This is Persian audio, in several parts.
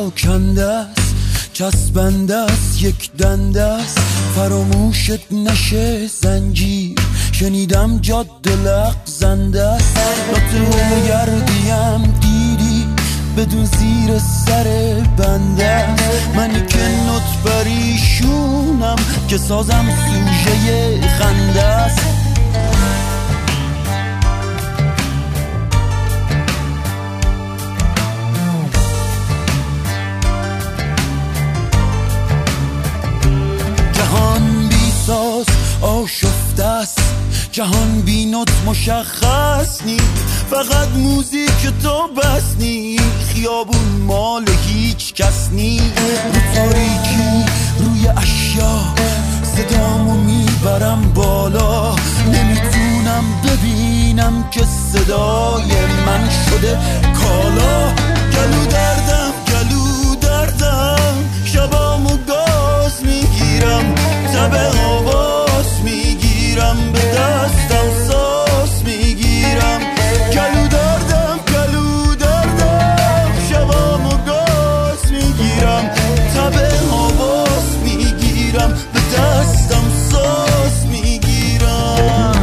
پراکنده است، چسبنده است، یک دنده است، فراموشت نشه زنجیر. شنیدم جاده لغزنده است، ناته گردیم دیدی بدون زیر سر بنده است. منی که نوت بریشونم که سازم سوژه خنده است. جهان بی ساز آشفته است، جهان بی نوت مشخص نی، فقط موزیک تو بس نی، خیابون مال هیچ کس نی. رو تاریکی روی اشیا صدامو میبرم بالا، نمیتونم ببینم که صدای من شده کالا. گلو دردم گلو دردم، شبامو گاز میگیرم، تب آواز میگیرم، به دستم ساز میگیرم. گلو دردم گلو دردم، شبامو گاز میگیرم، تب آواز میگیرم، به دستم ساز میگیرم.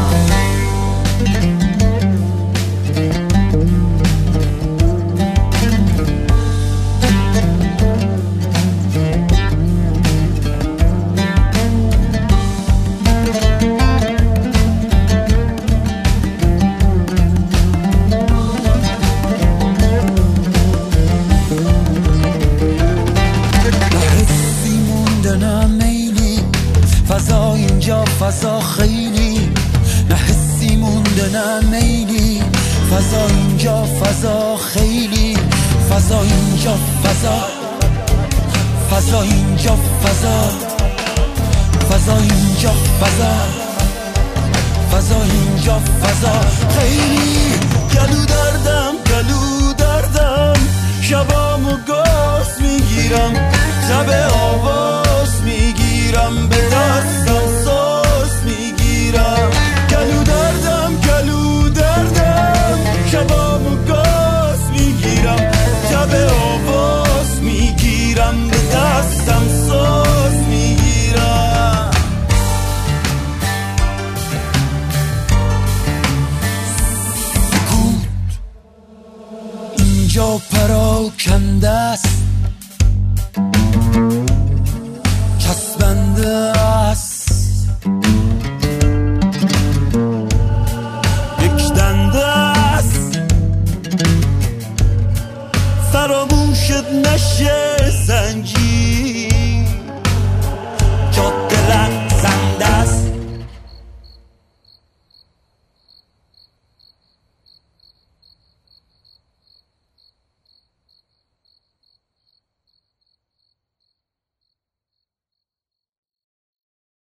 فضا اینجا فضا خیلی، نه حسی مونده نه میلی. فضا اینجا فضا خیلی، فضا اینجا فضا، فضا اینجا فضا، فضا اینجا فضا، فضا اینجا فضا خیلی. گلو دردم گلو دردم، شبامو گاز میگیرم، تب آواز میگیرم، به دستم ساز میگیرم. گلو دردم گلو دردم، شبامو گاز میگیرم، تب آواز میگیرم، به دستم ساز میگیرم. سکوت اینجا پراکنده است، چسبنده است، یک دنده است، فراموشت نشه زنجیر.